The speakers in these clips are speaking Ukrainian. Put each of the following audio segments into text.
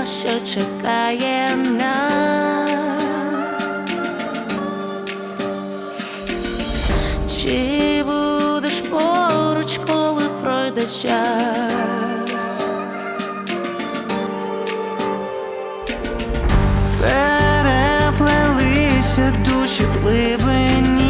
що чекає нас. Чи будеш поруч, коли пройде час? Переплелися душі в глибині.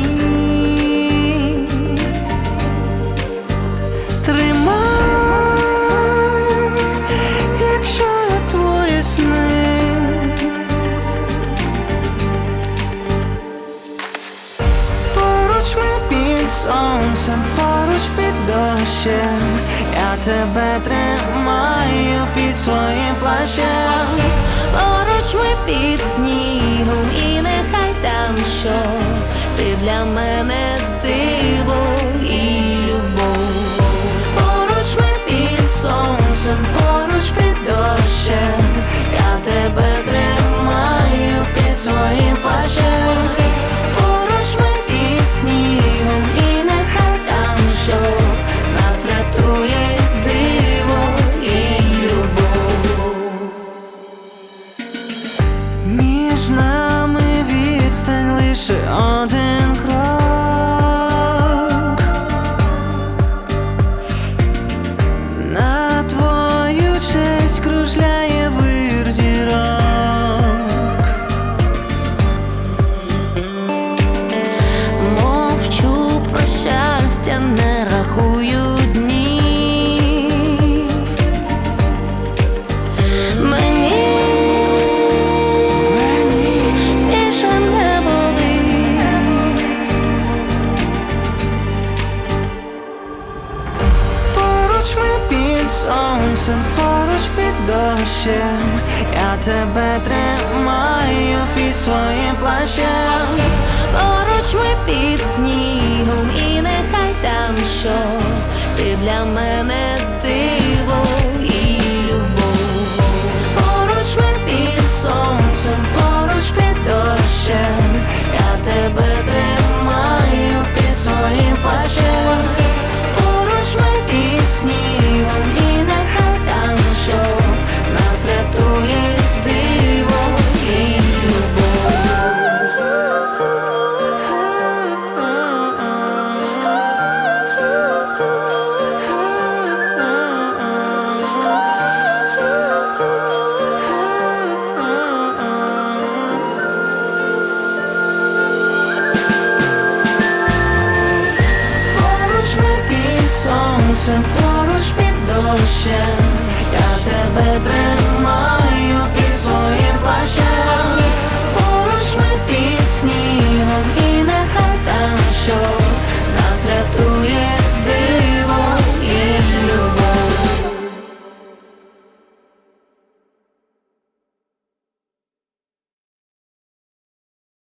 Сонцем поруч під дощем, я тебе тримаю під своїм плащем. Поруч ми під снігом, і нехай там що, ти для мене диво і любов. Поруч ми під сонцем, поруч під дощем, я тебе тримаю під своїм плащем. Поруч ми під снігом, і нехай там що, нас рятує диво і любов. Між нами відстань лише один крок. На твою честь кружляє вир зірок. Мовчу про щастя, не рахую днів. Мені більше не болить. Поруч ми під сонцем, поруч під дощем, я тебе тримаю під своїм плащем. Поруч ми під снігом, і нехай там що, ти для мене диво і любов. Поруч ми під сонцем, поруч під дощем, я тебе тримаю під своїм плащем. Поруч ми під снігом, і нехай там що, нас рятує диво і сонцем, поруч під дощем, я тебе тримаю.